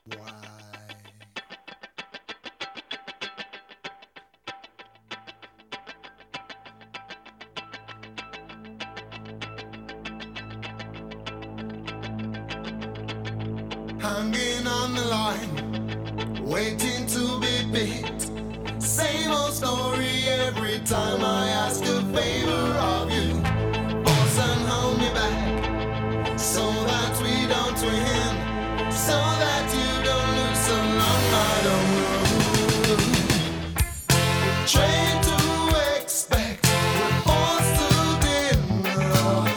Why? Hanging on the line, waiting to be picked. Same old story every time I ask a favor of you. Boss and hold me back, so that we don't win, so that you don't lose so long I don't know. Train to expect, we're forced to deny.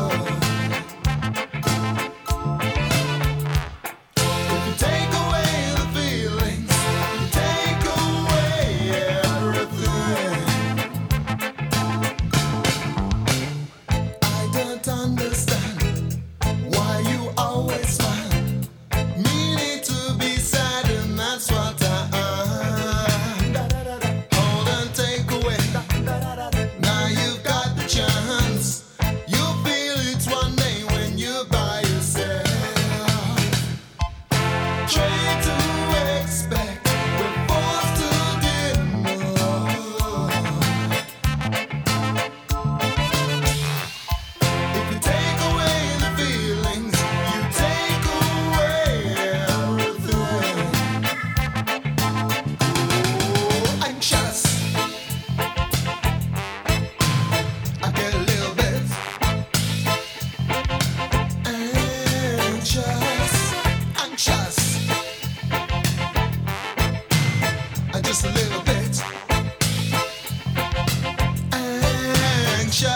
If you take away the feelings, you take away everything. I don't understand why you always smile, meaning to be sad, and that's what I am. Hold and take away. Now you've got the chance. You'll feel it one day when you're by yourself. Train to expect, we're forced to deny. If you take away the feelings, you take away everything. Oh, anxious, I get a little bit anxious, just a little bit anxious.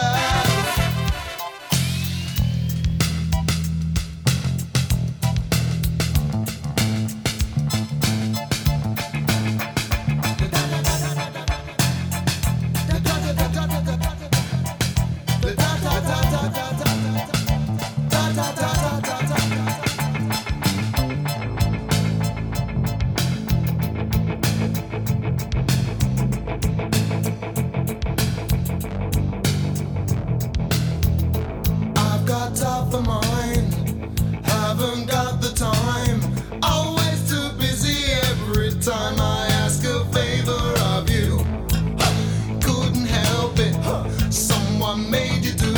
I've got half a mind, haven't got the time. Always too busy every time I ask a favor of you. Couldn't help it, someone made you do